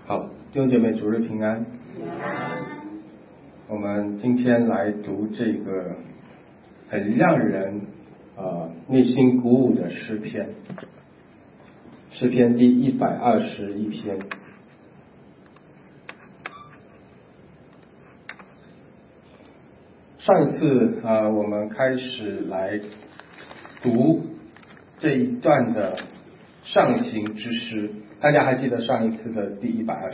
好，弟兄姐妹，主日平安。我们今天来读这个很让人内心鼓舞的诗篇，诗篇第121篇。上一次我们开始来读这一段的上行之诗，大家还记得上一次的第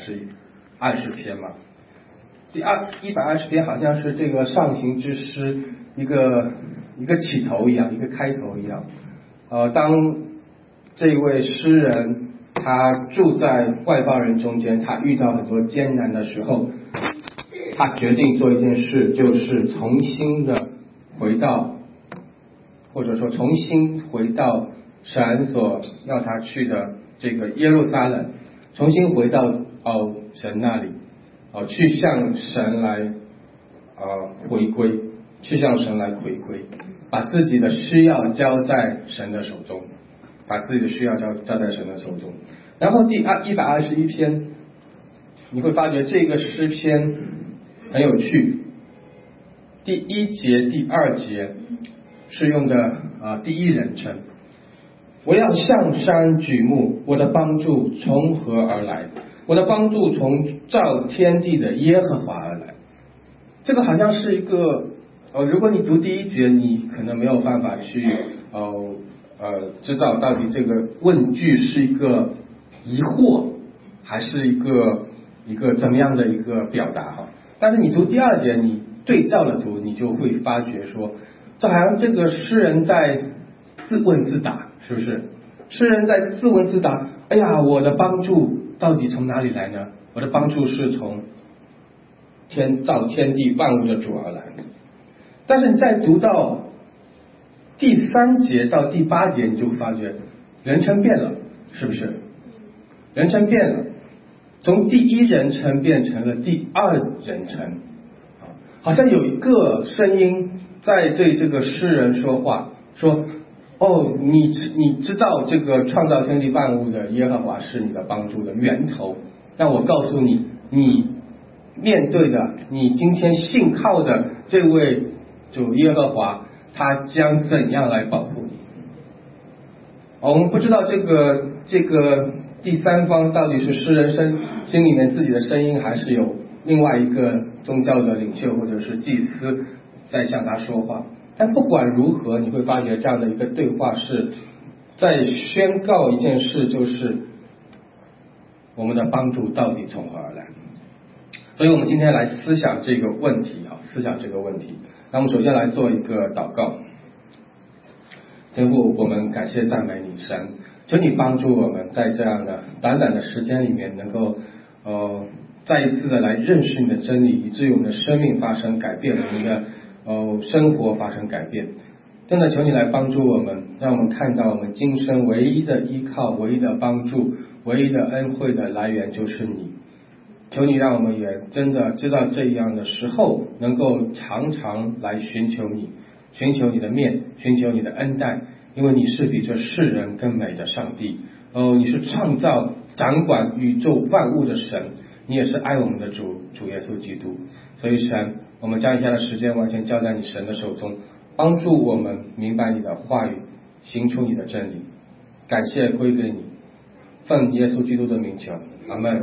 120篇吗？第120篇好像是这个上行之诗一个起头一样，一个开头一样。当这位诗人他住在外邦人中间，他遇到很多艰难的时候，他决定做一件事，就是重新的回到，或者说重新回到神所要他去的这个耶路撒冷，重新回到神那里，去向神来回归，去向神来回归，把自己的需要交在神的手中，把自己的需要交在神的手中。然后第121篇，你会发觉这个诗篇很有趣，第1节、第2节是用的第一人称。我要向山举目，我的帮助从何而来？我的帮助从造天地的耶和华而来。这个好像是一个如果你读第1节，你可能没有办法去知道到底这个问句是一个疑惑还是一个怎么样的一个表达哈。但是你读第2节，你对照了读，你就会发觉说，这好像这个诗人在自问自答，是不是？诗人在自问自答，哎呀，我的帮助到底从哪里来呢？我的帮助是从造天地万物的主而来。但是你再读到第3节到第8节，你就会发觉人称变了，是不是？人称变了，从第一人称变成了第2人称，好像有一个声音在对这个诗人说话，说你知道这个创造天地万物的耶和华是你的帮助的源头，那我告诉你，你面对的，你今天信靠的这位主耶和华，他将怎样来保护你？我们不知道这个第三方到底是诗人心里面自己的声音，还是有另外一个宗教的领袖或者是祭司在向他说话。但不管如何，你会发觉这样的一个对话是在宣告一件事，就是我们的帮助到底从何而来。所以我们今天来思想这个问题。那我们首先来做一个祷告。天父，我们感谢赞美你，神，求你帮助我们在这样的短短的时间里面，能够再一次的来认识你的真理，以至于我们的生命发生改变，我们的生活发生改变。真的求你来帮助我们，让我们看到我们今生唯一的依靠、唯一的帮助、唯一的恩惠的来源就是你。求你让我们也真的知道这样的时候，能够常常来寻求你，寻求你的面，寻求你的恩待，因为你是比这世人更美的上帝。你是创造掌管宇宙万物的神，你也是爱我们的主耶稣基督。所以神，我们将以下的时间完全交在你神的手中，帮助我们明白你的话语，行出你的真理。感谢归给你，奉耶稣基督的名求，阿们。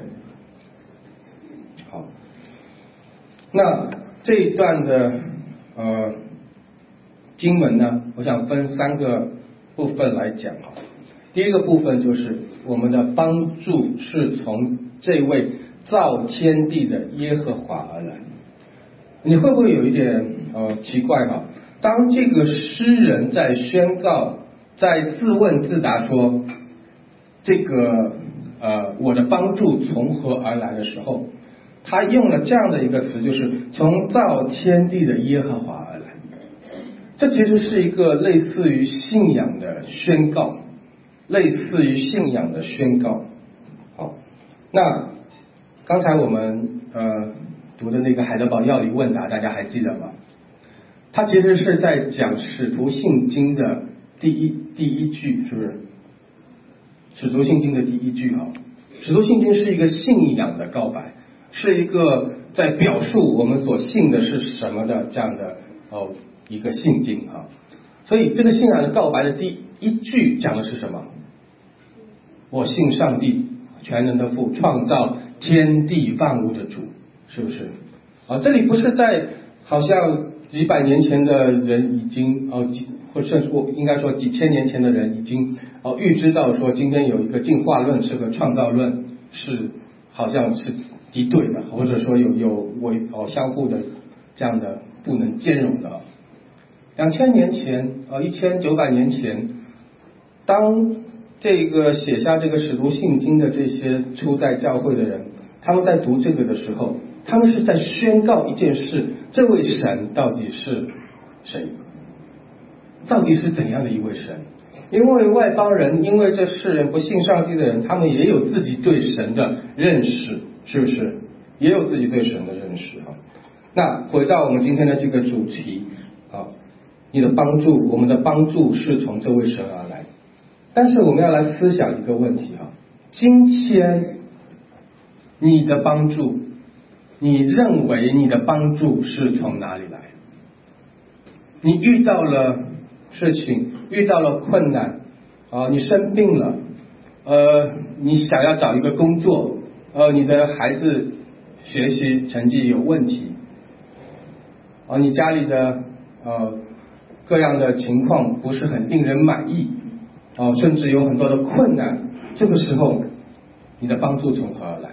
好，那这一段的经文呢，我想分3个部分来讲。第一个部分就是我们的帮助是从这位造天地的耶和华而来。你会不会有一点奇怪哈？当这个诗人在宣告，在自问自答说这个我的帮助从何而来的时候，他用了这样的一个词，就是从造天地的耶和华而来。这其实是一个类似于信仰的宣告，好，那刚才我们读的那个海德堡要理问答，大家还记得吗？它其实是在讲使徒信经的第一句，是不是？使徒信经的第一句使徒信经是一个信仰的告白，是一个在表述我们所信的是什么的这样的一个信经啊。所以这个信仰的告白的第一句讲的是什么？我信上帝全能的父，创造天地万物的主，是不是？这里不是在好像几百年前的人已经或甚至应该说几千年前的人已经预知到说今天有一个进化论是和创造论是好像是敌对的，或者说有相互的这样的不能兼容的。2000年前1900年前，当这个写下这个使徒信经的这些初代教会的人，他们在读这个的时候，他们是在宣告一件事：这位神到底是谁？到底是怎样的一位神？因为外邦人，因为这世人不信上帝的人，他们也有自己对神的认识，是不是？也有自己对神的认识啊。那回到我们今天的这个主题啊，你的帮助，我们的帮助是从这位神而来。但是我们要来思想一个问题啊，今天你的帮助，你认为你的帮助是从哪里来？你遇到了事情，遇到了困难你生病了你想要找一个工作你的孩子学习成绩有问题你家里的各样的情况不是很令人满意甚至有很多的困难，这个时候你的帮助从何而来？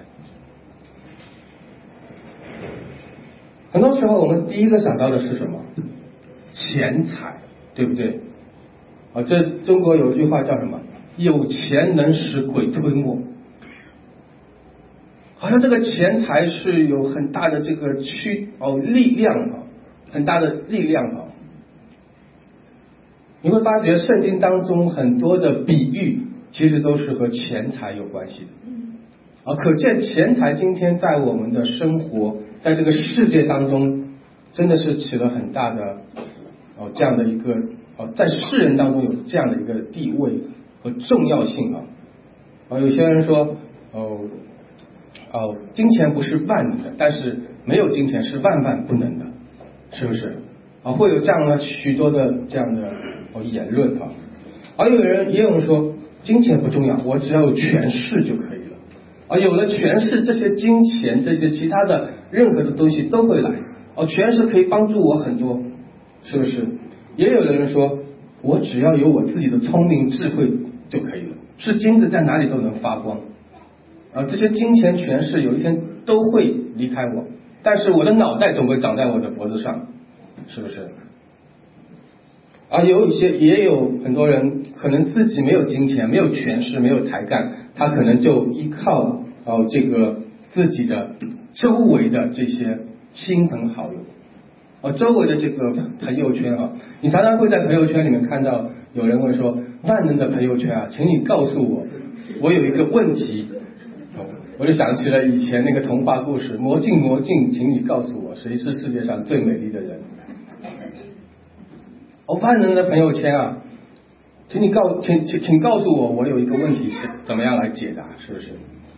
很多时候我们第一个想到的是什么？钱财，对不对？这中国有句话叫什么？有钱能使鬼推磨。好像这个钱财是有很大的这个力量很大的力量你会发觉圣经当中很多的比喻其实都是和钱财有关系的可见钱财今天在我们的生活，在这个世界当中真的是起了很大的这样的一个在世人当中有这样的一个地位和重要性有些人说金钱不是万能的，但是没有金钱是万万不能的，是不是会有这样的许多的这样的言论也有人说金钱不重要，我只要有权势就可以了有了权势，这些金钱这些其他的任何的东西都会来权势可以帮助我很多，是不是？也有的人说我只要有我自己的聪明智慧就可以了，是金子在哪里都能发光这些金钱权势有一天都会离开我，但是我的脑袋总会长在我的脖子上，是不是？也有很多人可能自己没有金钱，没有权势，没有才干，他可能就依靠这个自己的周围的这些亲朋好友周围的这个朋友圈你常常会在朋友圈里面看到有人会说万能的朋友圈请你告诉我有一个问题我就想起了以前那个童话故事，魔镜魔镜，请你告诉我谁是世界上最美丽的人万能的朋友圈请告诉我有一个问题是怎么样来解答，是不是？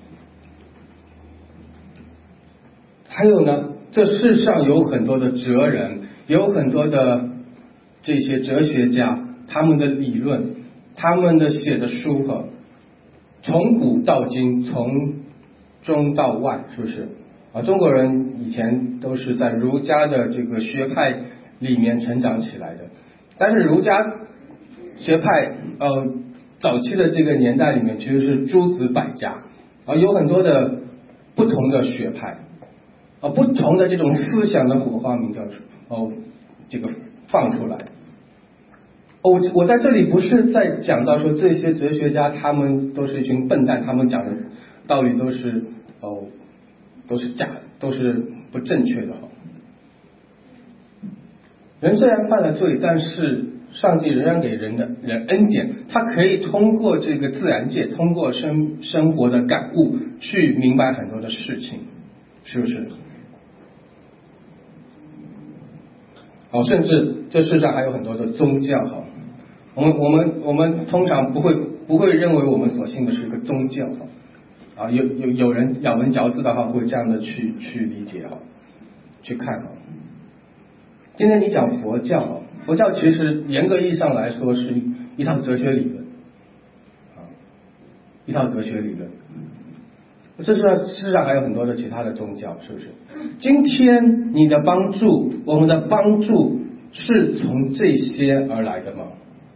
还有呢，这世上有很多的哲人，有很多的这些哲学家，他们的理论，他们的写的书从古到今，从中到外，是不是中国人以前都是在儒家的这个学派里面成长起来的，但是儒家学派早期的这个年代里面其实是诸子百家有很多的不同的学派不同的这种思想的火花明照这个放出来我在这里不是在讲到说这些哲学家他们都是一群笨蛋，他们讲的道理都是假的，都是不正确的人虽然犯了罪，但是上帝仍然给人恩典，他可以通过这个自然界，通过生活的感悟去明白很多的事情，是不是？甚至这世上还有很多的宗教我们通常不会认为我们所信的是一个宗教啊，有人咬文嚼字的话会这样的去理解哈，去看哈。今天你讲佛教啊，佛教其实严格意义上来说是一套哲学理论啊，一套哲学理论。事实上还有很多的其他的宗教，是不是？今天你的帮助，我们的帮助是从这些而来的吗？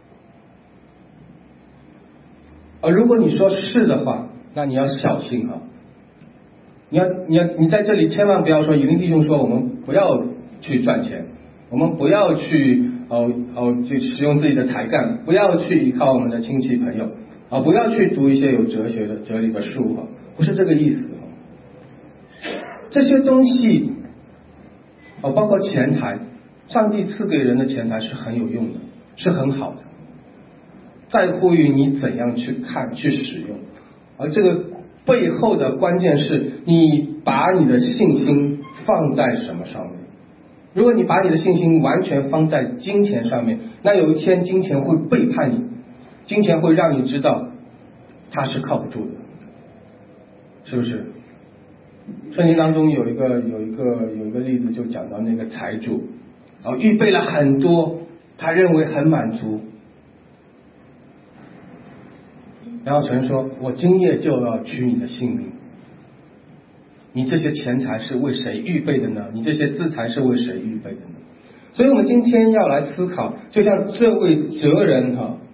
如果你说是的话，那你要小心哈。你在这里千万不要说，以林弟兄说我们不要去赚钱，我们不要去去使用自己的才干，不要去依靠我们的亲戚朋友不要去读一些有哲理的书哈，不是这个意思哈。这些东西包括钱财，上帝赐给人的钱财是很有用的，是很好的，在乎于你怎样去看去使用。而这个背后的关键是你把你的信心放在什么上面。如果你把你的信心完全放在金钱上面，那有一天金钱会背叛你，金钱会让你知道它是靠不住的，是不是？圣经当中有一个例子，就讲到那个财主预备了很多，他认为很满足，然后神说我今夜就要取你的性命。你这些钱财是为谁预备的呢？你这些资财是为谁预备的呢？所以我们今天要来思考，就像这位哲人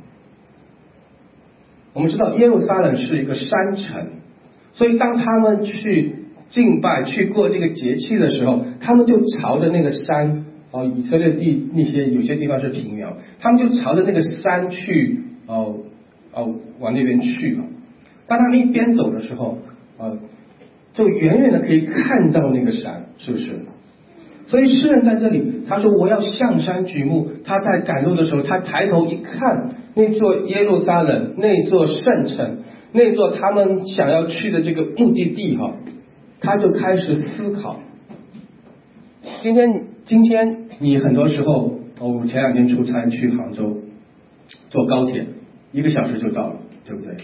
我们知道耶路撒冷是一个山城，所以当他们去敬拜去过这个节气的时候，他们就朝着那个山以色列地那些有些地方是平原，他们就朝着那个山去往那边去。当他们一边走的时候就远远的可以看到那个山，是不是？所以诗人在这里他说我要向山举目。他在赶路的时候，他抬头一看那座耶路撒冷，那座圣城，那座他们想要去的这个目的地他就开始思考。今天你很多时候我前2天出差去杭州，坐高铁1个小时就到了，对不对？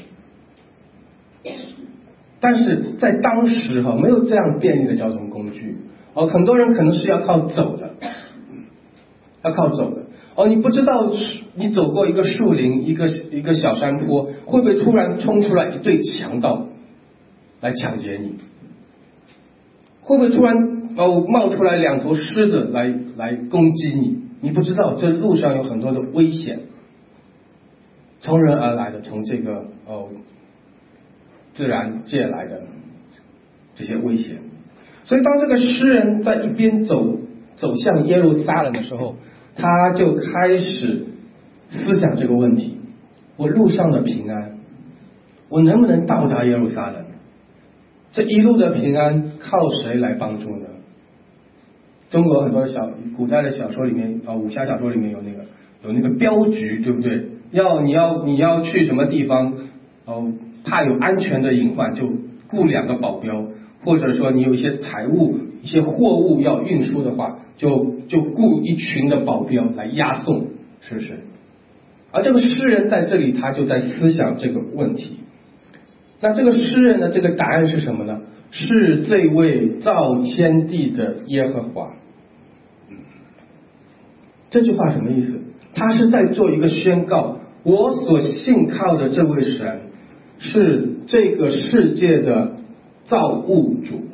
但是在当时没有这样便利的交通工具很多人可能是要靠走的，你不知道你走过一个树林，一个小山坡，会不会突然冲出来一队强盗来抢劫你？会不会突然冒出来2头狮子来攻击你？你不知道，这路上有很多的危险，从人而来的，从这个自然界来的这些危险。所以当这个诗人在一边走向耶路撒冷的时候，他就开始思想这个问题：我路上的平安，我能不能到达耶路撒冷？这一路的平安靠谁来帮助呢？中国很多古代的小说里面武侠小说里面有那个镖局，对不对？你要去什么地方怕有安全的隐患，就雇2个保镖，或者说你有一些财物一些货物要运输的话，就雇一群的保镖来押送，是不是？而这个诗人在这里他就在思想这个问题。那这个诗人的这个答案是什么呢？是这位造天地的耶和华。这句话什么意思？他是在做一个宣告，我所信靠的这位神是这个世界的造物主。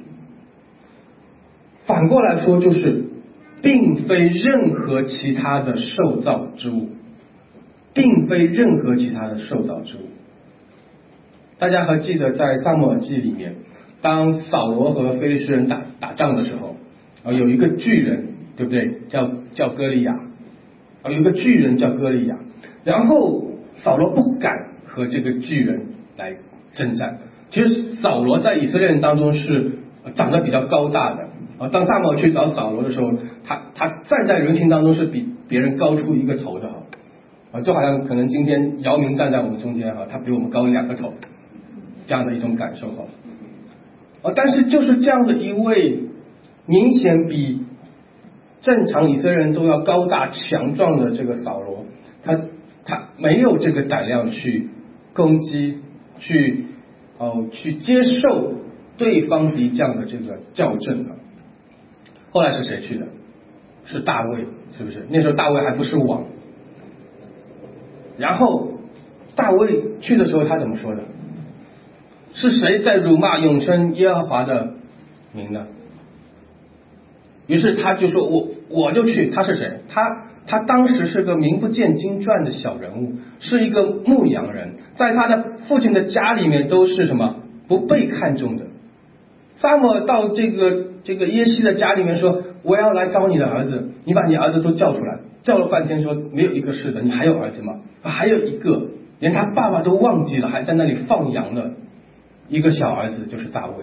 反过来说，就是并非任何其他的受造之物，并非任何其他的受造之物。大家还记得在撒母耳记里面，当扫罗和非利士人打仗的时候有一个巨人，对不对？叫歌利亚有一个巨人叫歌利亚，然后扫罗不敢和这个巨人来征战。其实扫罗在以色列人当中是长得比较高大的当撒母耳去找扫罗的时候，他站在人群当中是比别人高出1个头的就好像可能今天姚明站在我们中间他比我们高2个头，这样的一种感受但是就是这样的一位明显比正常以色列人都要高大强壮的这个扫罗，他没有这个胆量去攻击，去去接受对方敌将的这个校正啊。后来是谁去的？是大卫，是不是？那时候大卫还不是王。然后大卫去的时候，他怎么说的？是谁在辱骂永生耶和华的名呢？于是他就说我就去。他是谁？他当时是个名不见经传的小人物，是一个牧羊人，在他的父亲的家里面都是什么不被看重的。撒母耳到这个耶西的家里面说，我要来招你的儿子，你把你儿子都叫出来。叫了半天说没有一个是的。你还有儿子吗？还有一个，连他爸爸都忘记了，还在那里放羊的一个小儿子，就是大卫。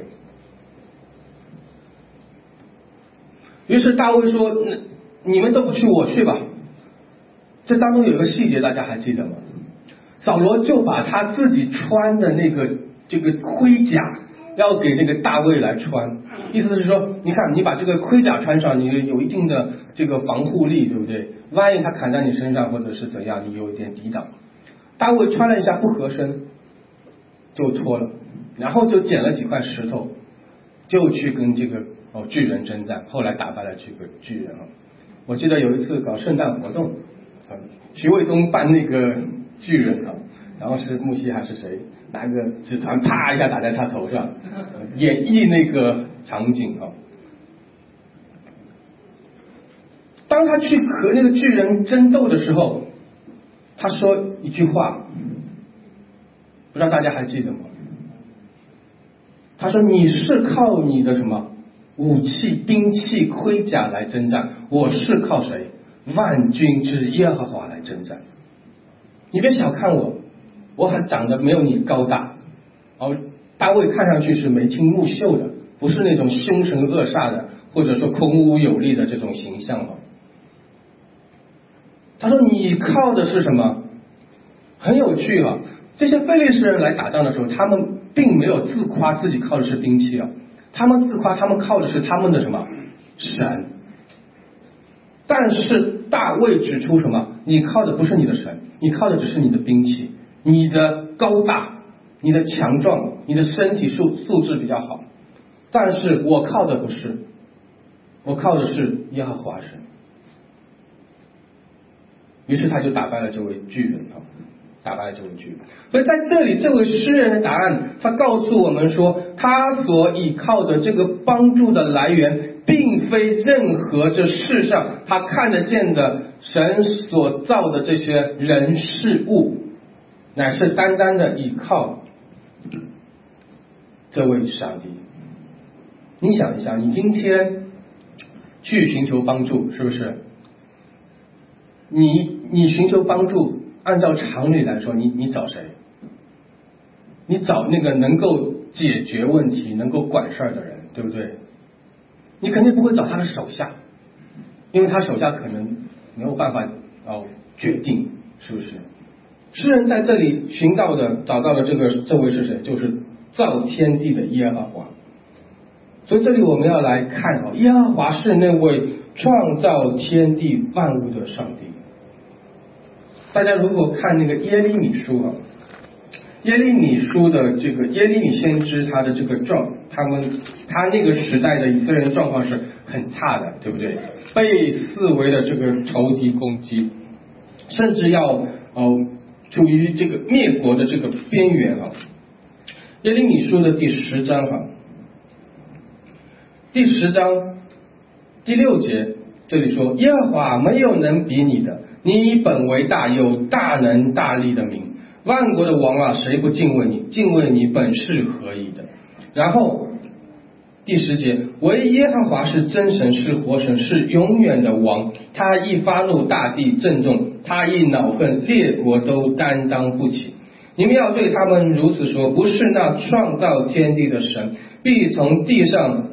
于是大卫说，你们都不去，我去吧。这当中有一个细节，大家还记得吗？扫罗就把他自己穿的这个盔甲要给那个大卫来穿，意思是说，你看你把这个盔甲穿上，你有一定的这个防护力，对不对？万一他砍在你身上或者是怎样，你有一点抵挡。大卫穿了一下不合身，就脱了，然后就捡了几块石头，就去跟这个巨人征战，后来打败了这个巨人。我记得有一次搞圣诞活动，徐渭东扮那个巨人，然后是木西还是谁拿个纸团啪一下打在他头上，演绎那个场景。当他去和那个巨人争斗的时候，他说一句话，不知道大家还记得吗？他说，你是靠你的什么武器、兵器、盔甲来征战，我是靠谁？万军之耶和华来征战。你别小看我还长得没有你高大。大卫看上去是眉清目秀的，不是那种凶神恶煞的，或者说孔武有力的这种形象。他说你靠的是什么？很有趣啊！这些非利士人来打仗的时候，他们并没有自夸自己靠的是兵器啊，他们自夸他们靠的是他们的什么神。但是大卫指出什么？你靠的不是你的神，你靠的只是你的兵器，你的高大，你的强壮，你的身体素质比较好。但是我靠的不是，我靠的是耶和华神。于是他就打败了这位巨人，打败了这位巨人。所以在这里，这位诗人的答案，他告诉我们说，他所依靠的这个帮助的来源，并非任何这世上他看得见的神所造的这些人事物，乃是单单的依靠这位上帝。你想一下，你今天去寻求帮助，是不是？你寻求帮助，按照常理来说，你找谁？你找那个能够解决问题、能够管事儿的人，对不对？你肯定不会找他的手下，因为他手下可能没有办法决定，是不是？诗人在这里找到的这位是谁？就是造天地的耶和华。所以这里我们要来看耶和华是那位创造天地万物的上帝。大家如果看那个耶利米书耶利米书的这个耶利米先知，他的这个他那个时代的以色列人状况是很差的，对不对？被四围的这个仇敌攻击，甚至要处于这个灭国的这个边缘。耶利米书的第10章第10章第6节，这里说，耶和华没有能比你的，你本为大，有大能大力的名，万国的王啊，谁不敬畏你？敬畏你本是合宜的。然后第10节，唯耶和华是真神，是活神，是永远的王。他一发怒，大地震动；他一恼恨，列国都担当不起。你们要对他们如此说：不是那创造天地的神，必从地上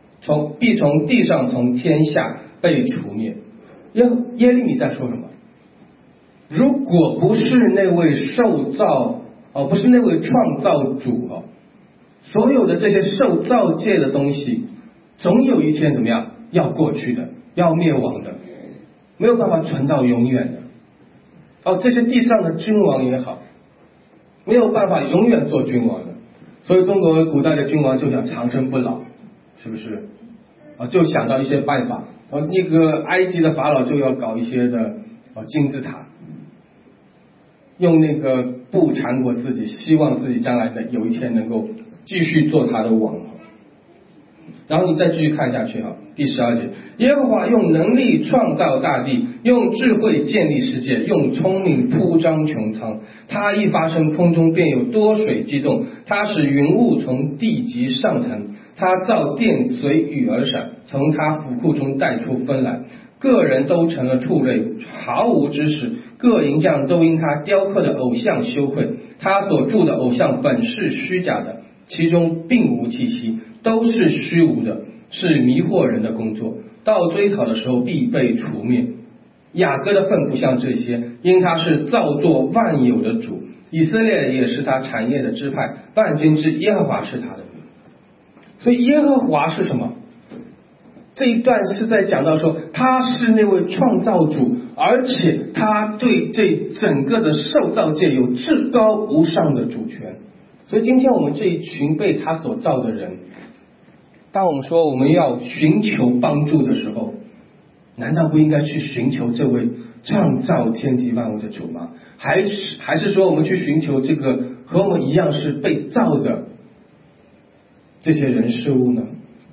从天下被除灭。耶利米在说什么？如果不是那位不是那位创造主所有的这些受造界的东西，总有一天怎么样要过去的，要灭亡的，没有办法存到永远的。这些地上的君王也好，没有办法永远做君王的。 所以中国古代的君王就想长生不老，是不是？就想到一些办法。那个埃及的法老就要搞一些的金字塔，用那个布缠裹自己，希望自己将来的有一天能够继续做他的王。然后你再继续看下去第12节，耶和华用能力创造大地，用智慧建立世界，用聪明铺张穹苍。他一发声，空中便有多水激动，他使云雾从地极上腾，他造电随雨而闪，从他府库中带出风来。个人都成了畜类，毫无知识，各银匠都因他雕刻的偶像羞愧。他所铸的偶像本是虚假的，其中并无气息，都是虚无的，是迷惑人的工作。到追讨的时候必被除灭。雅各的份不像这些，因他是造作万有的主，以色列也是他产业的支派，万军之耶和华是他的名。所以耶和华是什么？这一段是在讲到说他是那位创造主，而且他对这整个的受造界有至高无上的主权。所以今天我们这一群被他所造的人，当我们说我们要寻求帮助的时候，难道不应该去寻求这位创造天地万物的主吗？还是说我们去寻求这个和我们一样是被造的这些人事物呢？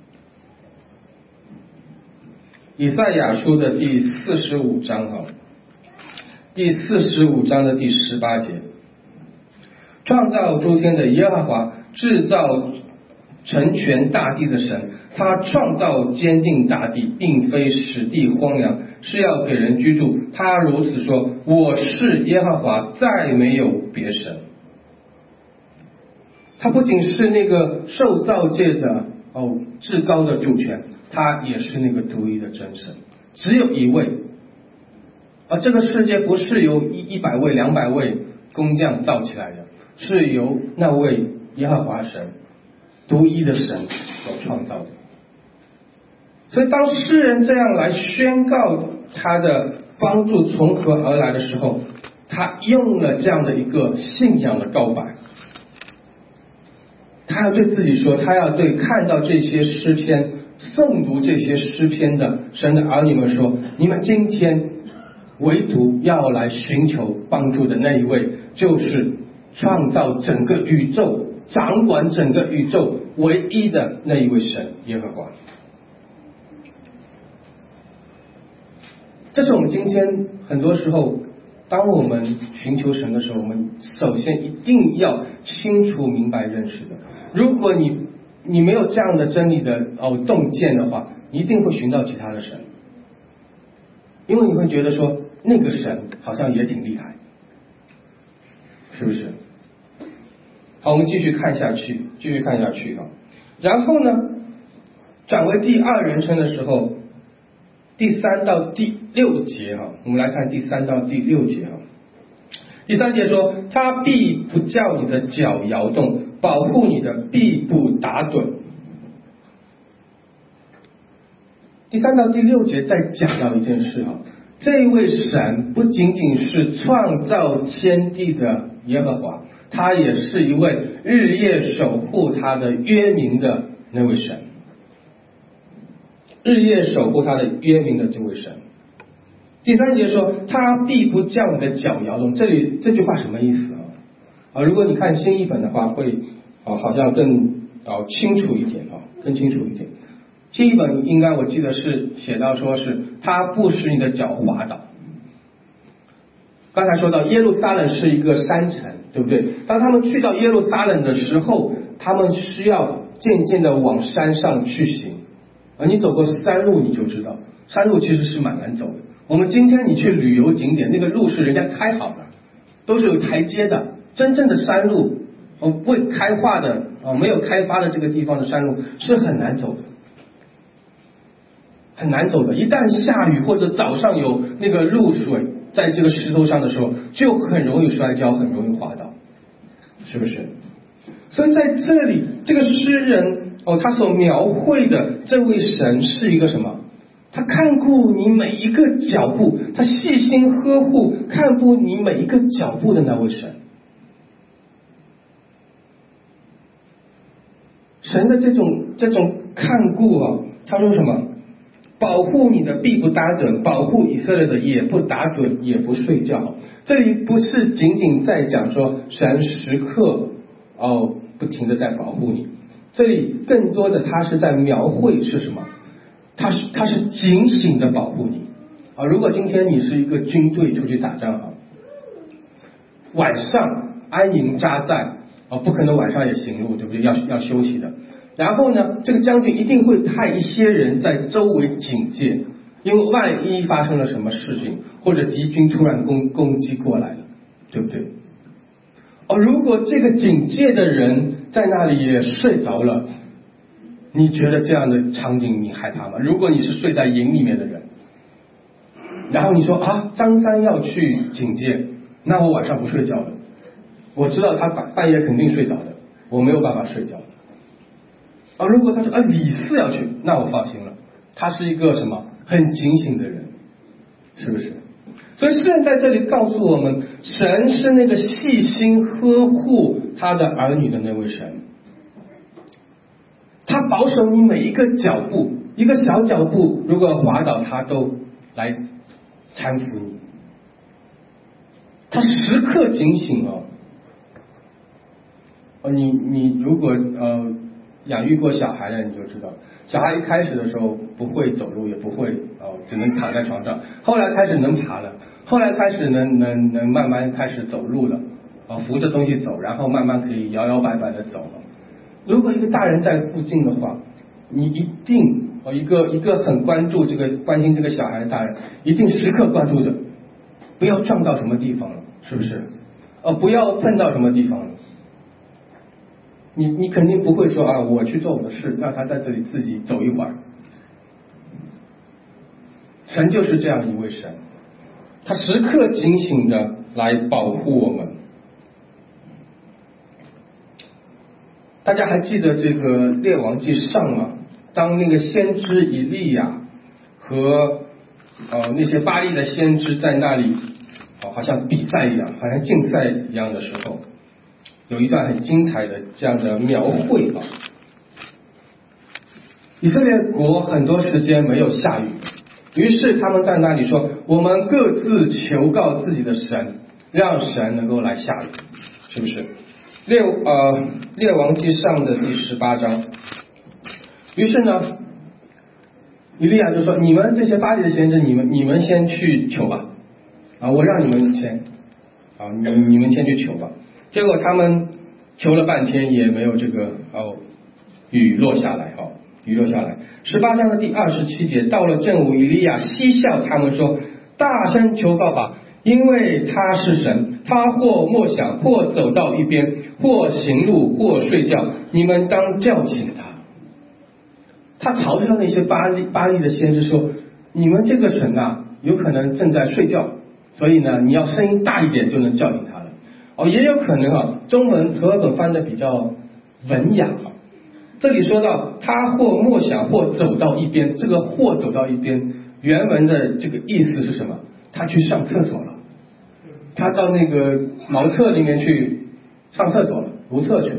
以赛亚书的第45章第45章的第18节，创造诸天的耶和华，制造成全大地的神，他创造坚定大地，并非使地荒凉，是要给人居住。他如此说，我是耶和华，再没有别神。他不仅是那个受造界的至高的主权，他也是那个独一的真神，只有一位。这个世界不是由100位200位工匠造起来的，是由那位耶和华神独一的神所创造的。所以当诗人这样来宣告他的帮助从何而来的时候，他用了这样的一个信仰的告白。他要对自己说，他要对看到这些诗篇、诵读这些诗篇的神的儿女们说，你们今天唯独要来寻求帮助的那一位，就是创造整个宇宙、掌管整个宇宙唯一的那一位神耶和华。这是我们今天很多时候当我们寻求神的时候，我们首先一定要清楚明白认识的。如果你没有这样的真理的洞见的话，你一定会寻到其他的神，因为你会觉得说那个神好像也挺厉害，是不是？好，我们继续看下去然后呢，转为第二人称的时候，第3到第6节我们来看第3到第6节第3节说，他必不叫你的脚摇动，保护你的必不打盹。第3到第6节再讲到一件事这一位神不仅仅是创造天地的耶和华，他也是一位日夜守护他的约民的那位神，日夜守护他的约民的这位神。第3节说，他必不叫你的脚摇动。这句话什么意思如果你看新译本的话，会好像更清楚一点更清楚一点。新译本应该我记得是写到说是他不使你的脚滑倒。刚才说到耶路撒冷是一个山城，对不对？当他们去到耶路撒冷的时候，他们需要渐渐的往山上去行。你走过山路你就知道，山路其实是蛮难走的。我们今天你去旅游景点，那个路是人家开好的，都是有台阶的。真正的山路未开化的没有开发的这个地方的山路是很难走的，很难走的。一旦下雨或者早上有那个露水在这个石头上的时候，就很容易摔跤，很容易滑倒，是不是？所以在这里这个诗人他所描绘的这位神是一个什么？他看顾你每一个脚步，他细心呵护看顾你每一个脚步的那位神。 神的这种看顾啊，他说什么？保护你的必不打盹，保护以色列的也不打盹，也不睡觉。这里不是仅仅在讲说神时刻不停的在保护你，这里更多的他是在描绘是什么？他是警醒的保护你啊！如果今天你是一个军队出去打仗啊，晚上安营扎寨啊，不可能晚上也行路，对不对？要休息的。然后呢，这个将军一定会派一些人在周围警戒，因为万一发生了什么事情，或者敌军突然攻击过来了，对不对？如果这个警戒的人在那里也睡着了，你觉得这样的场景你害怕吗？如果你是睡在营里面的人，然后你说张三要去警戒，那我晚上不睡觉了，我知道他半夜肯定睡着的，我没有办法睡觉。如果他说李四要去，那我放心了，他是一个什么很警醒的人，是不是？所以诗人在这里告诉我们，神是那个细心呵护他的儿女的那位神，他保守你每一个脚步，一个小脚步如果滑倒，他都来搀扶你，他时刻警醒你如果养育过小孩的你就知道，小孩一开始的时候不会走路，也不会只能躺在床上，后来开始能爬了，后来开始能慢慢开始走路了，扶着东西走，然后慢慢可以摇摇摆摆的走了。如果一个大人在附近的话，你一定一个很关心这个小孩的大人，一定时刻关注着，不要撞到什么地方了，是不是？不要碰到什么地方了。你肯定不会说我去做我的事，让他在这里自己走一会儿。神就是这样一位神，他时刻警醒的来保护我们。大家还记得这个列王记上吗？当那个先知以利亚和那些巴力的先知在那里好像比赛一样，好像竞赛一样的时候，有一段很精彩的这样的描绘以色列国很多时间没有下雨，于是他们在那里说，我们各自求告自己的神，让神能够来下雨，是不是？列王记上的第18章，于是呢以利亚就说，你们这些巴力的先知，你们先去求吧，我让你们先你们先去求吧。结果他们求了半天也没有这个雨落下来18章的第27节，到了正午，以利亚嬉笑他们说，大声求告吧，因为他是神，他或默想，或走到一边，或行路，或睡觉，你们当叫醒他。他嘲笑那些巴力的先知说，你们这个神有可能正在睡觉，所以呢你要声音大一点就能叫醒他了。也有可能中文和合本翻的比较文雅这里说到他或默想，或走到一边，这个或走到一边原文的这个意思是什么？他去上厕所了，他到那个茅厕里面去上厕所了，如厕去了。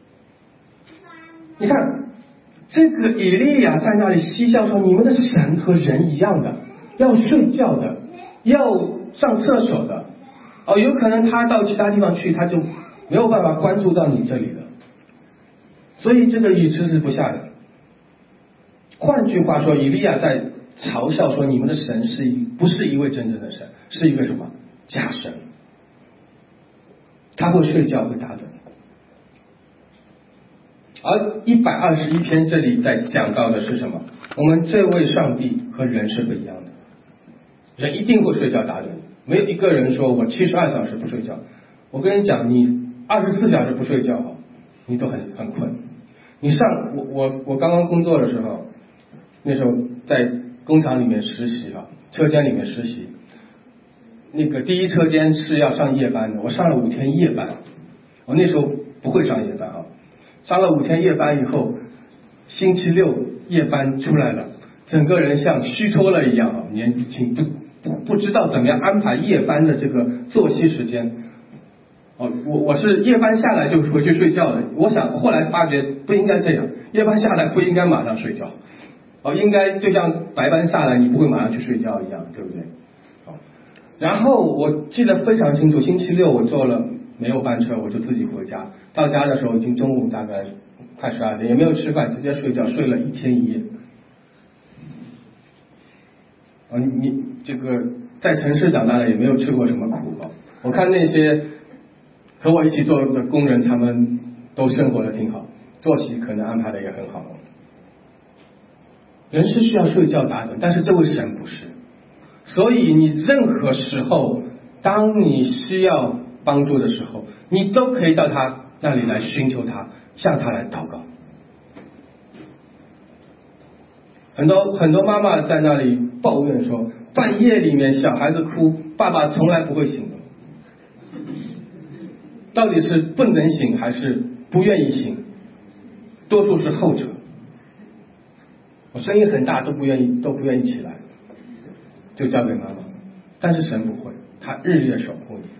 你看这个以利亚在那里嬉笑说，你们的神和人一样的，要睡觉的，要上厕所的有可能他到其他地方去，他就没有办法关注到你这里了，所以这个雨迟迟不下的。换句话说，以利亚在嘲笑说，你们的神不是一位真正的神，是一个什么假神，他会睡觉，会打盹。而121篇这里在讲到的是什么？我们这位上帝和人是不一样的，人一定会睡觉打盹，没有一个人说我72小时不睡觉。我跟你讲，你24小时不睡觉你都很困。你我刚刚工作的时候，那时候在工厂里面实习车间里面实习，那个第一车间是要上夜班的，我上了5天夜班。我那时候不会上夜班上了5天夜班以后，星期六夜班出来了，整个人像虚脱了一样年轻不知道怎么样安排夜班的这个作息时间。 我是夜班下来就回去睡觉的。我想后来发觉不应该这样，夜班下来不应该马上睡觉，应该就像白班下来你不会马上去睡觉一样，对不对？然后我记得非常清楚，星期六我坐了没有班车，我就自己回家。到家的时候已经中午大概快12点，也没有吃饭，直接睡觉，睡了1天1夜。你这个在城市长大的也没有吃过什么苦吧？我看那些和我一起做的工人，他们都生活的挺好，作息可能安排的也很好。人是需要睡觉打盹，但是这位神不是。所以你任何时候，当你需要帮助的时候，你都可以到他那里来寻求他，向他来祷告。很多妈妈在那里抱怨说，半夜里面小孩子哭，爸爸从来不会醒的。到底是不能醒还是不愿意醒？多数是后者。我声音很大都不愿意起来，就交给妈妈。但是神不会，他日夜守护你，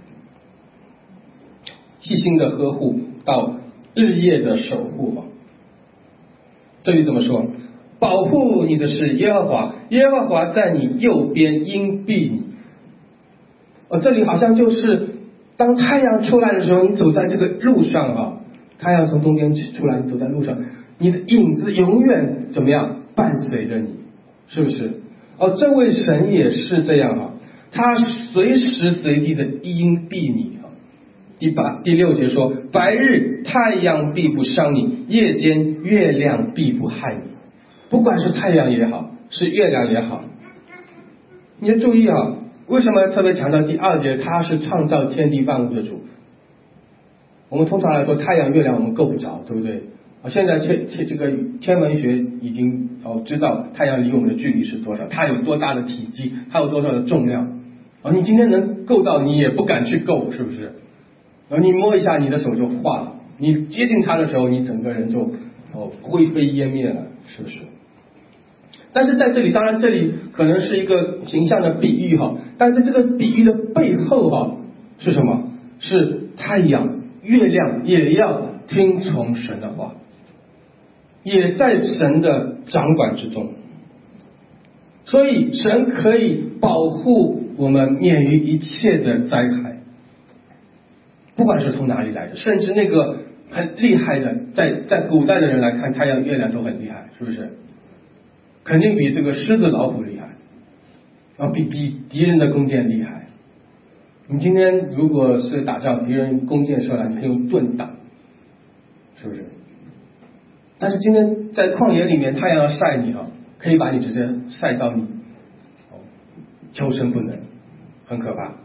细心的呵护到日夜的守护。这里怎么说？保护你的是耶和华，耶和华在你右边荫庇你。这里好像就是当太阳出来的时候，你走在这个路上太阳从东边出来，你走在路上，你的影子永远怎么样伴随着你，是不是？这位神也是这样他随时随地的荫庇你。第6节说，白日太阳必不伤你，夜间月亮必不害你。不管是太阳也好，是月亮也好，你要注意为什么特别强调第2节，他是创造天地万物的主。我们通常来说，太阳月亮我们够不着，对不对？现在这个天文学已经知道太阳离我们的距离是多少，它有多大的体积，它有多少的重量。你今天能够到，你也不敢去够，是不是？你摸一下你的手就化了，你接近它的时候，你整个人就灰飞烟灭了，是不是？但是在这里，当然这里可能是一个形象的比喻但是这个比喻的背后是什么？是太阳月亮也要听从神的话，也在神的掌管之中。所以神可以保护我们免于一切的灾害，不管是从哪里来的，甚至那个很厉害的，在古代的人来看，太阳月亮都很厉害，是不是？肯定比这个狮子老虎厉害，比敌人的弓箭厉害。你今天如果是打仗，敌人弓箭射来，你可以用盾挡，是不是？但是今天在旷野里面，太阳要晒你可以把你直接晒到你求生不能，很可怕。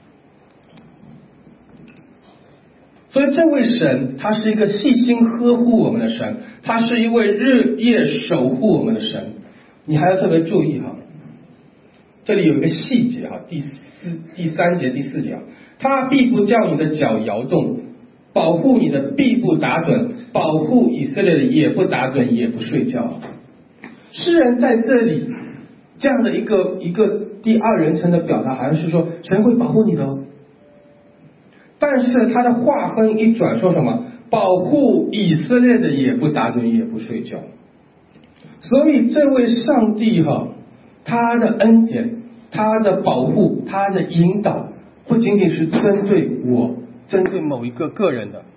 所以这位神他是一个细心呵护我们的神，他是一位日夜守护我们的神。你还要特别注意这里有一个细节第3节第4节他必不叫你的脚摇动，保护你的必不打盹，保护以色列的也不打盹也不睡觉。诗人在这里这样的一个第2人称的表达，好像是说神会保护你的但是他的话锋一转，说什么？保护以色列的也不打盹也不睡觉。所以这位上帝他的恩典，他的保护，他的引导，不仅仅是针对我，针对某一个个人的，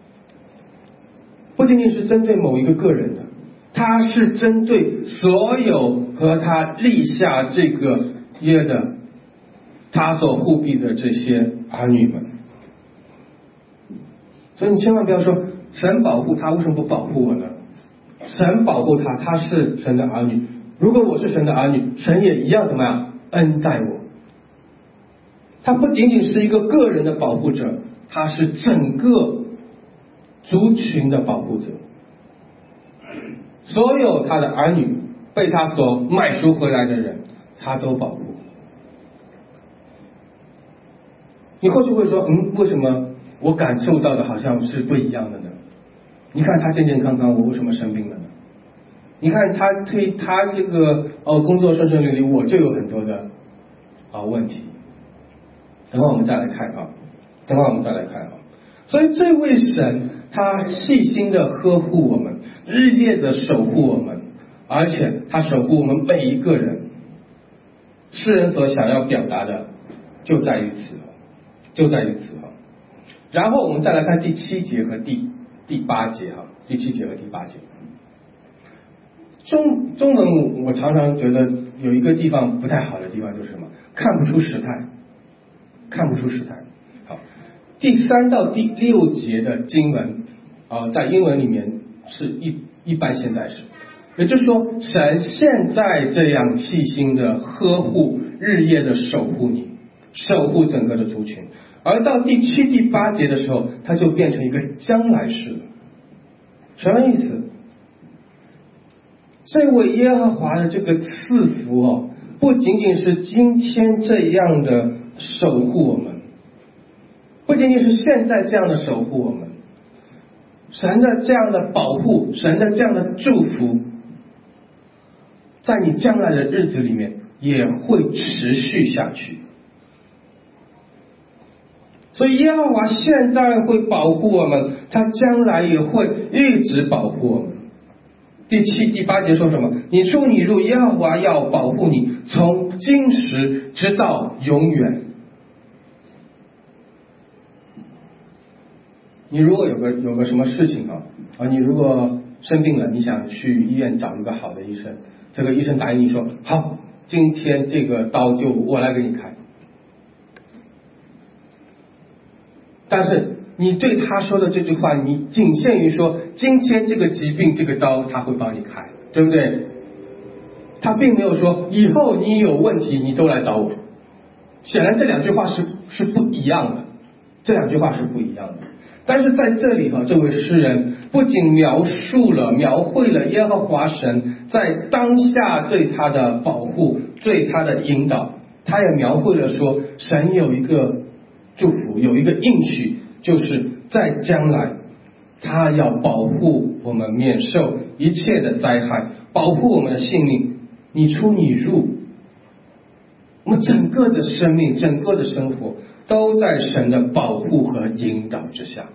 不仅仅是针对某一个个人的，他是针对所有和他立下这个约的，他所护庇的这些儿女们。所以你千万不要说神保护他，为什么不保护我呢？神保护他，他是神的儿女。如果我是神的儿女，神也一样怎么样恩待我。他不仅仅是一个个人的保护者，他是整个族群的保护者。所有他的儿女被他所买赎回来的人，他都保护。你或许会说，为什么我感受到的好像是不一样的呢？你看他健健康康，我为什么生病了呢？你看他这个工作顺顺利利，我就有很多的问题。等会我们再来看所以这位神他细心的呵护我们，日夜的守护我们，而且他守护我们每一个人。诗人所想要表达的就在于此，就在于此。然后我们再来看第7节和第8节哈，第7节和第8节。中文我常常觉得有一个地方不太好的地方就是什么？看不出时态，看不出时态。好，第3到第6节的经文在英文里面是一般现在时，也就是说神现在这样细心的呵护，日夜的守护你，守护整个的族群。而到第7、第8节的时候，它就变成一个将来式了。什么意思？这位耶和华的这个赐福不仅仅是今天这样的守护我们，不仅仅是现在这样的守护我们，神的这样的保护，神的这样的祝福，在你将来的日子里面也会持续下去。所以耶和华现在会保护我们，他将来也会一直保护我们。第7、第8节说什么？你出你入，耶和华要保护你，从今时直到永远。你如果有个什么事情你如果生病了，你想去医院找一个好的医生，这个医生答应你说好，今天这个刀就我来给你开。但是你对他说的这句话，你仅限于说今天这个疾病这个刀他会帮你开，对不对？他并没有说以后你有问题你都来找我。显然这两句话是不一样的，这两句话是不一样的。但是在这里这位诗人不仅描绘了耶和华神在当下对他的保护，对他的引导，他也描绘了说神有一个祝福，有一个应许，就是在将来他要保护我们免受一切的灾害，保护我们的性命，你出你入，我们整个的生命，整个的生活都在神的保护和引导之下。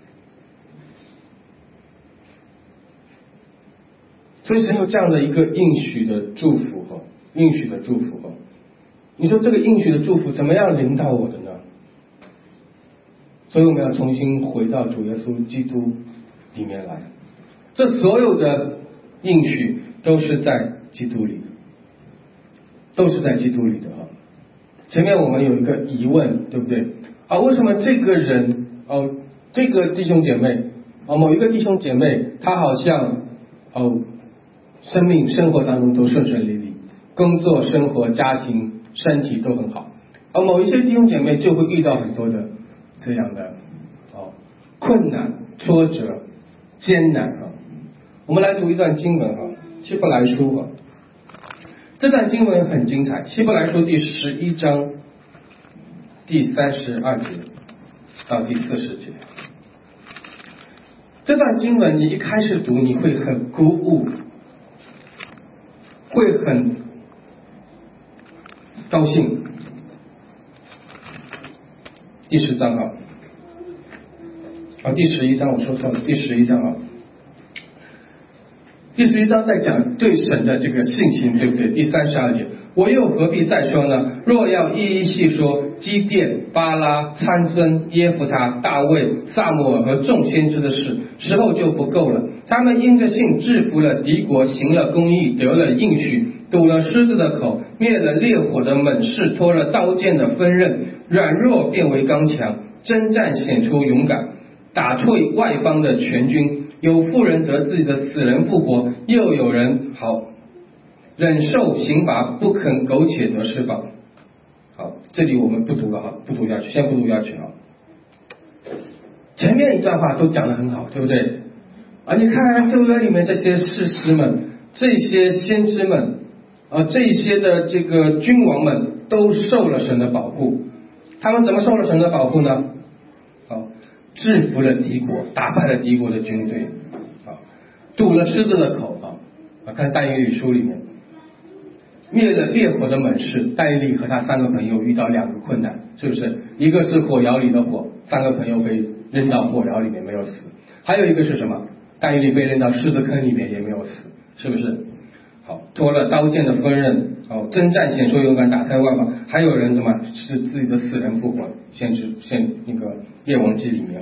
所以神有这样的一个应许的祝福，应许的祝福。你说这个应许的祝福怎么样领导我的呢？所以我们要重新回到主耶稣基督里面来，这所有的应许都是在基督里的，都是在基督里的。前面我们有一个疑问，对不对？为什么这个人这个弟兄姐妹某一个弟兄姐妹他好像生命生活当中都顺顺利利，工作生活家庭身体都很好，而某一些弟兄姐妹就会遇到很多的这样的困难挫折艰难。我们来读一段经文希伯来书这段经文很精彩，希伯来书第11章第32节到第40节。这段经文你一开始读你会很鼓舞，会很高兴。第10章第11章我说错了，第11章第11章在讲对神的这个信心，对不对？第32节，我又何必再说呢？若要一一细说基甸、巴拉、参孙、耶弗他、大卫、撒母耳和众先知的事，时候就不够了。他们因着信制服了敌国，行了公义，得了应许，堵了狮子的口，灭了烈火的猛士，脱了刀剑的锋刃，软弱变为刚强，征战显出勇敢，打退外邦的全军。有妇人得自己的死人复活，又有人忍受刑罚，不肯苟且得释放。这里我们不读了不读下去，先不读下去前面一段话都讲得很好，对不对？你看旧约里面这些士师们，这些先知们这些的这个君王们都受了神的保护。他们怎么受了神的保护呢？制服了敌国，打败了敌国的军队，堵了狮子的口看但以理书里面，灭了烈火的猛士。但以理和他3个朋友遇到2个困难，是不是？一个是火窑里的火，3个朋友被扔到火窑里面没有死，还有一个是什么？但以理被扔到狮子坑里面也没有死，是不是？好，脱了刀剑的锋刃，征战险说勇敢，打开万法，还有人什么是自己的死人复活，现那个列王记里面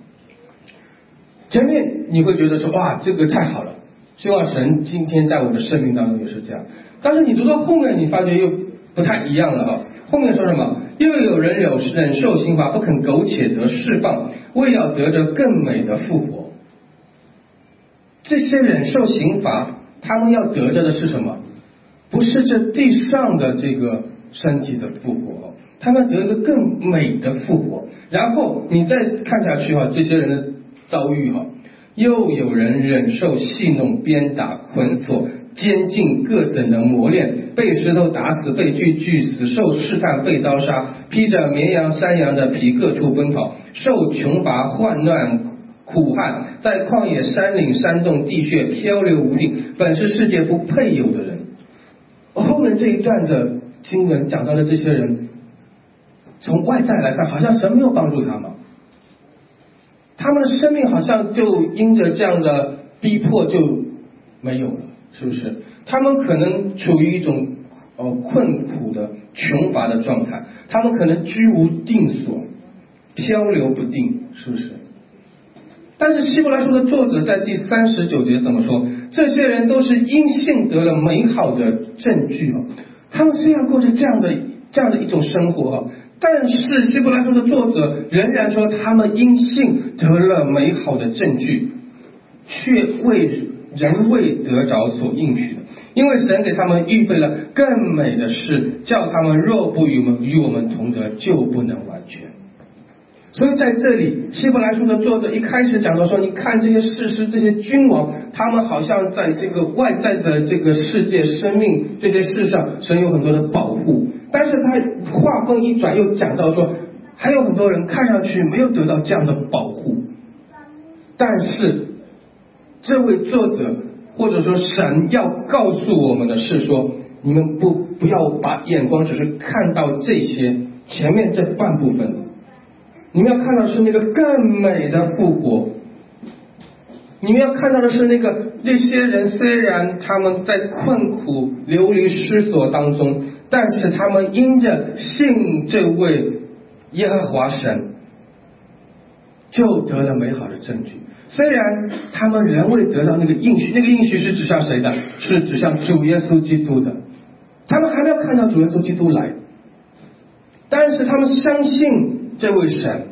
前面你会觉得说哇这个太好了，希望神今天在我的生命当中也是这样，但是你读到后面你发觉又不太一样了后面说什么？又有人忍受刑罚，不肯苟且得释放，为要得着更美的复活。这些忍受刑罚，他们要得着的是什么？不是这地上的这个身体的复活，他们得一个更美的复活。然后你再看下去这些人的遭遇又有人忍受戏弄、鞭打、捆锁、监禁各等的磨练，被石头打死，被锯死，受试探，被刀杀，披着绵羊、山羊的皮各处奔跑，受穷乏、患难、苦旱，在旷野、山岭、山洞、地穴漂流无定，本是世界不配有的人。后面这一段的经文讲到的这些人，从外在来看好像神没有帮助他们，他们的生命好像就因着这样的逼迫就没有了，是不是？他们可能处于一种困苦的穷乏的状态，他们可能居无定所，漂流不定，是不是？但是希伯来书的作者在第39节怎么说？这些人都是因信得了美好的证据他们虽然过着这样的一种生活但是希伯来书的作者仍然说他们因信得了美好的证据，却仍未得着所应许的，因为神给他们预备了更美的事，叫他们若不与我们同得，就不能完全。所以在这里希伯来书的作者一开始讲到说，你看这些士师、这些君王，他们好像在这个外在的这个世界生命这些事上神有很多的保护，但是他话锋一转又讲到说还有很多人看上去没有得到这样的保护，但是这位作者或者说神要告诉我们的是说，你们不要把眼光只是看到这些前面这半部分，你们要看到是那个更美的复活，你们要看到的是那些人虽然他们在困苦流离失所当中，但是他们因着信这位耶和华神就得了美好的证据。虽然他们仍未得到那个应许，那个应许是指向谁的？是指向主耶稣基督的，他们还没有看到主耶稣基督来，但是他们相信这位神，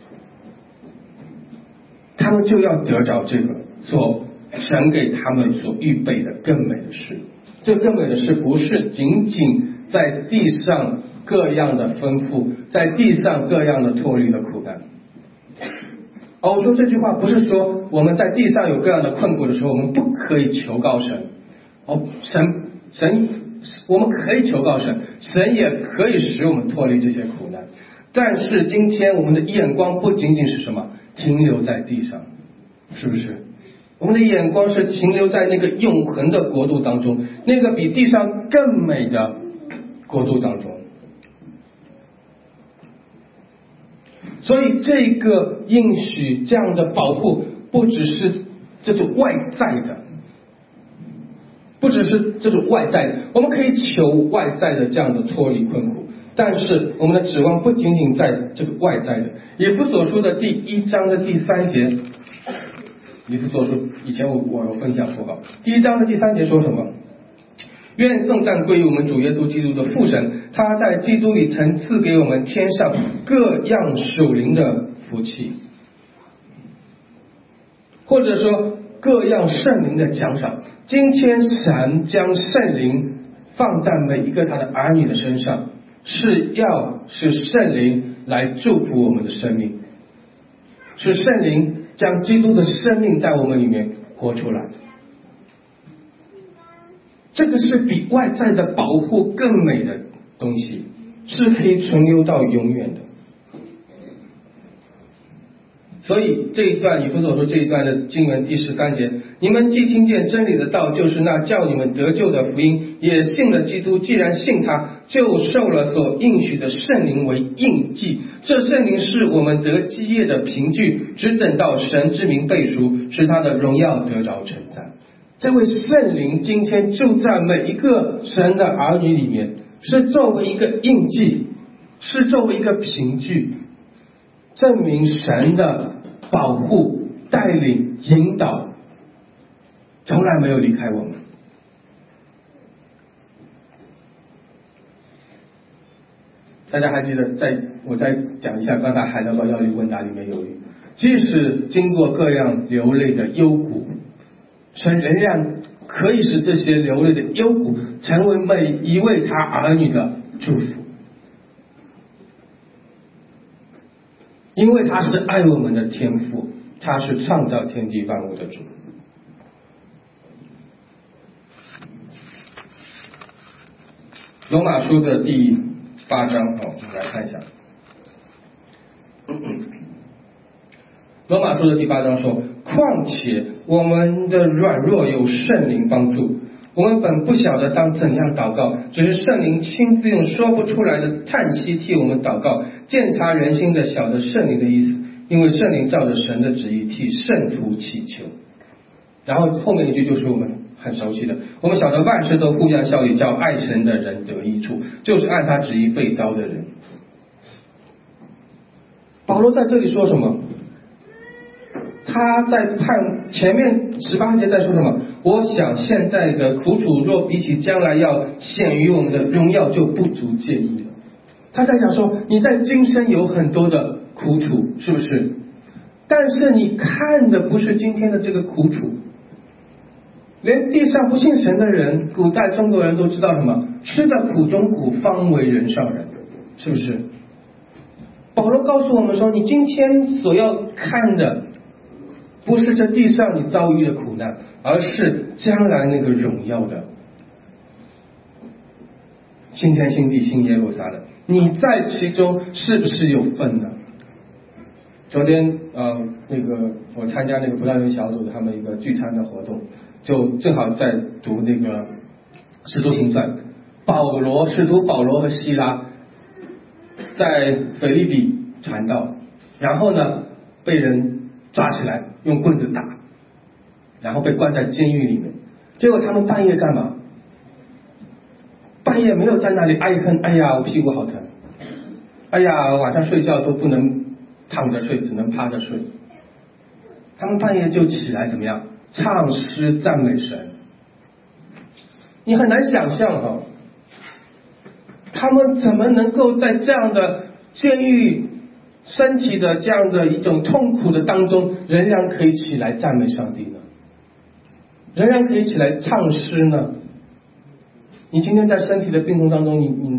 他们就要得着这个神给他们所预备的更美的事。这更美的事不是仅仅在地上各样的丰富，在地上各样的脱离的苦难。我说这句话不是说我们在地上有各样的困苦的时候我们不可以求告神，神我们可以求告神，神也可以使我们脱离这些苦难。但是今天我们的眼光不仅仅是什么停留在地上，是不是？我们的眼光是停留在那个永恒的国度当中，那个比地上更美的国度当中。所以这个应许这样的保护不只是这种外在的，不只是这种外在的，我们可以求外在的这样的脱离困苦，但是我们的指望不仅仅在这个外在的。以弗所书的第1章的第3节，以弗所书以前我有分享过第1章的第3节说什么？愿颂赞归于我们主耶稣基督的父神，他在基督里曾赐给我们天上各样属灵的福气，或者说各样圣灵的奖赏。今天神将圣灵放在每一个他的儿女的身上，是圣灵来祝福我们的生命，是圣灵将基督的生命在我们里面活出来。这个是比外在的保护更美的东西，是可以存留到永远的。 所以这一段以弗所书这一段的经文第13节，你们既听见真理的道，就是那叫你们得救的福音，也信了基督，既然信他，就受了所应许的圣灵为印记。这圣灵是我们得基业的凭据，只等到神之名背书，使他的荣耀得着称赞。这位圣灵今天就在每一个神的儿女里面，是作为一个印记，是作为一个凭据，证明神的保护、带领、引导从来没有离开我们。大家还记得我再讲一下刚才海德堡要理问答里面有即使经过各样流泪的幽谷，神仍然可以使这些流泪的幽谷成为每一位他儿女的祝福，因为他是爱我们的天父，他是创造天地万物的主。罗马书的第8章，我们来看一下。罗马书的第8章说，况且我们的软弱有圣灵帮助，我们本不晓得当怎样祷告，只是圣灵亲自用说不出来的叹息替我们祷告，鉴察人心的晓得圣灵的意思，因为圣灵照着神的旨意替圣徒祈求。然后后面一句就是我们很熟悉的，我们晓得万事都互相效力，叫爱神的人得益处，就是按他旨意被召的人。保罗在这里说什么？他在前面18节在说什么？我想现在的苦楚若比起将来要显于我们的荣耀就不足介意了。他在讲说，你在今生有很多的苦楚，是不是？但是你看的不是今天的这个苦楚，连地上不信神的人，古代中国人都知道什么？吃的苦中苦，方为人上人，是不是？保罗告诉我们说，你今天所要看的不是这地上你遭遇的苦难，而是将来那个荣耀的新天新地新耶路撒冷，你在其中是不是有份呢？昨天我参加那个葡萄园小组他们一个聚餐的活动，就正好在读那个使徒行传，使徒保罗和希拉在腓立比传道，然后呢被人抓起来用棍子打，然后被关在监狱里面。结果他们半夜干嘛？半夜没有在那里哀恨，哎呀我屁股好疼，哎呀晚上睡觉都不能躺着睡，只能趴着睡。他们半夜就起来怎么样？唱诗赞美神。你很难想象他们怎么能够在这样的监狱身体的这样的一种痛苦的当中，仍然可以起来赞美上帝呢？仍然可以起来唱诗呢？你今天在身体的病痛当中，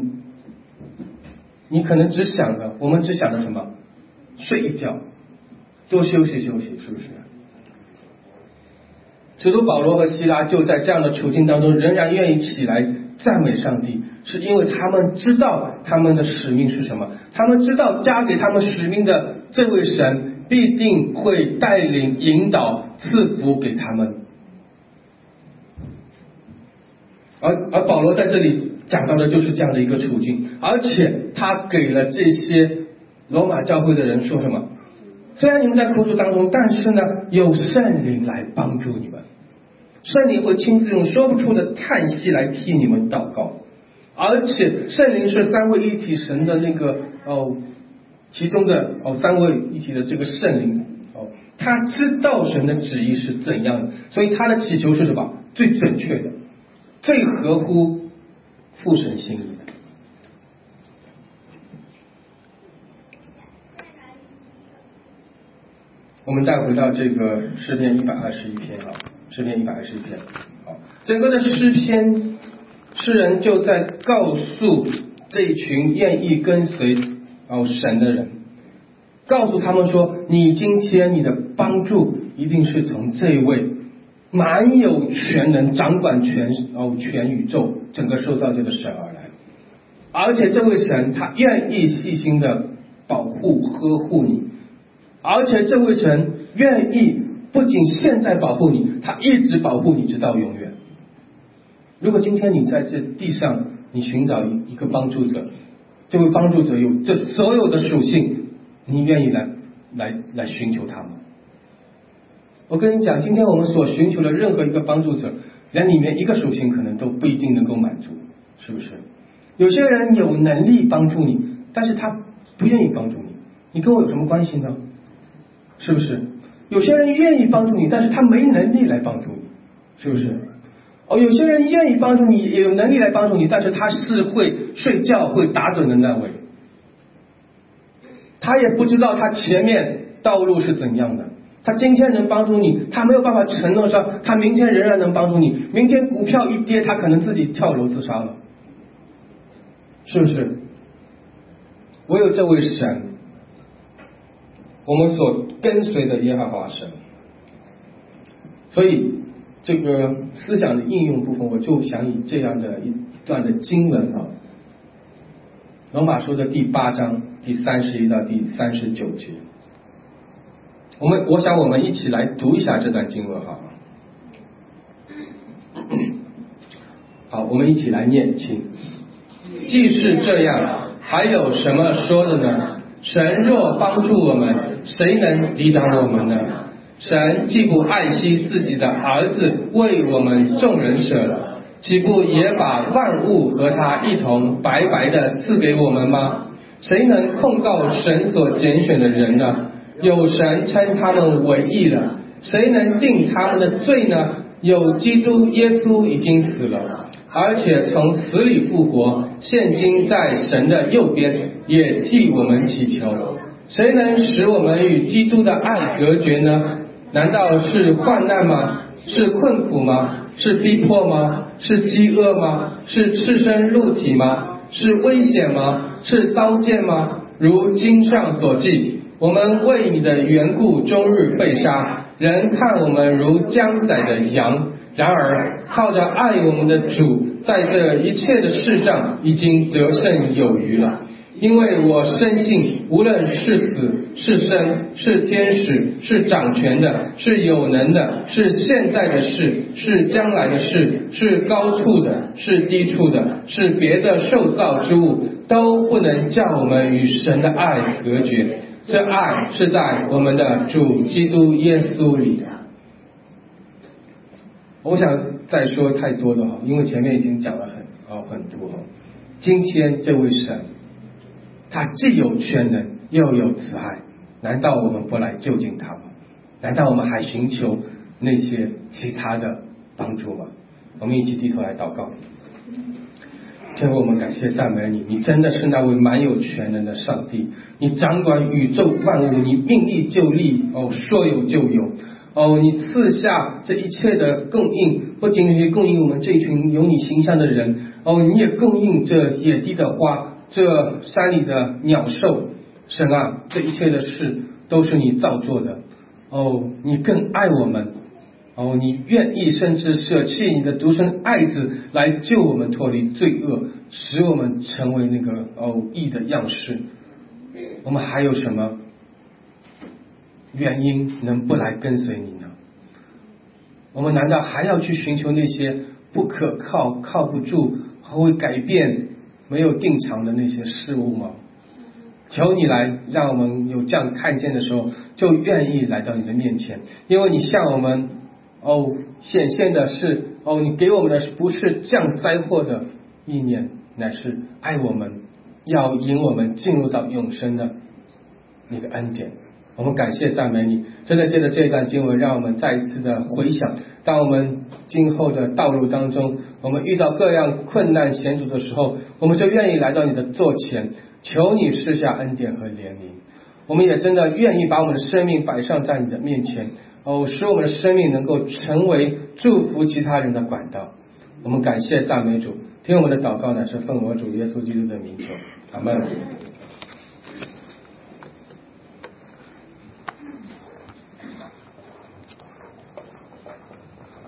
你可能我们只想着什么？睡一觉，多休息休息，是不是？使徒保罗和希拉就在这样的处境当中，仍然愿意起来赞美上帝，是因为他们知道他们的使命是什么，他们知道加给他们使命的这位神必定会带领引导赐福给他们。而保罗在这里讲到的就是这样的一个处境，而且他给了这些罗马教会的人说什么？虽然你们在苦楚当中，但是呢有圣灵来帮助你们，圣灵会亲自用说不出的叹息来替你们祷告，而且圣灵是三位一体神的那个其中的三位一体的这个圣灵他知道神的旨意是怎样的，所以他的祈求是什么？最准确的，最合乎父神心意的。我们再回到这个诗篇121篇诗篇121篇整个的诗篇，诗人就在告诉这一群愿意跟随神的人，告诉他们说，你今天你的帮助一定是从这位满有全能掌管全宇宙整个受造界的神而来，而且这位神他愿意细心的保护呵护你， 而且这位神愿意不仅现在保护你，他一直保护你直到永远。如果今天你在这地上，你寻找一个帮助者，这位帮助者有这所有的属性，你愿意来寻求他吗？我跟你讲，今天我们所寻求的任何一个帮助者，连里面一个属性可能都不一定能够满足，是不是？有些人有能力帮助你，但是他不愿意帮助你，你跟我有什么关系呢？是不是？有些人愿意帮助你，但是他没能力来帮助你，是不是？有些人愿意帮助你，也有能力来帮助你，但是他是会睡觉会打盹的那位，他也不知道他前面道路是怎样的。他今天能帮助你，他没有办法承诺说他明天仍然能帮助你，明天股票一跌，他可能自己跳楼自杀了，是不是？唯有这位神，我们所跟随的耶和华神。所以这个思想的应用部分，我就想以这样的一段的经文罗马书的第8章第31到第39节，我想我们一起来读一下这段经文好吗？好，我们一起来念经。既是这样，还有什么说的呢？神若帮助我们，谁能抵挡我们呢？神既不爱惜自己的儿子为我们众人舍了，岂不也把万物和他一同白白的赐给我们吗？谁能控告神所拣选的人呢？有神称他们为义了，谁能定他们的罪呢？有基督耶稣已经死了，而且从死里复活，现今在神的右边，也替我们祈求。谁能使我们与基督的爱隔绝呢？难道是患难吗？是困苦吗？是逼迫吗？是饥饿吗？是赤身露体吗？是危险吗？是刀剑吗？如经上所记，我们为你的缘故终日被杀，人看我们如将宰的羊。然而靠着爱我们的主，在这一切的事上已经得胜有余了。因为我深信，无论是死是生，是天使，是掌权的，是有能的，是现在的事，是将来的事，是高处的，是低处的，是别的受造之物，都不能叫我们与神的爱隔绝。这爱是在我们的主基督耶稣里的。我想再说太多的因为前面已经讲了很多今天这位神，他既有全能又有慈爱，难道我们不来就近他吗？难道我们还寻求那些其他的帮助吗？我们一起低头来祷告。天父，我们感谢赞美你，你真的是那位蛮有全能的上帝，你掌管宇宙万物，你命立就立，说有就有，你赐下这一切的供应，不仅仅供应我们这一群有你形象的人，你也供应这野地的花，这山里的鸟兽。神啊，这一切的事都是你造作的，你更爱我们，你愿意甚至舍弃你的独生爱子来救我们脱离罪恶，使我们成为那个义的样式。我们还有什么原因能不来跟随你呢？我们难道还要去寻求那些不可靠、靠不住、会改变、没有定常的那些事物吗？求你来让我们有这样看见的时候，就愿意来到你的面前，因为你向我们显现的是你给我们的不是降灾祸的意念，乃是爱我们，要引我们进入到永生的那个恩典。我们感谢赞美你，真的借着这段经文，让我们再一次的回想，当我们今后的道路当中，我们遇到各样困难险阻的时候，我们就愿意来到你的座前，求你施下恩典和怜悯。我们也真的愿意把我们的生命摆上在你的面前，使我们的生命能够成为祝福其他人的管道。我们感谢赞美主，听我们的祷告呢，是奉我主耶稣基督的名求，阿们。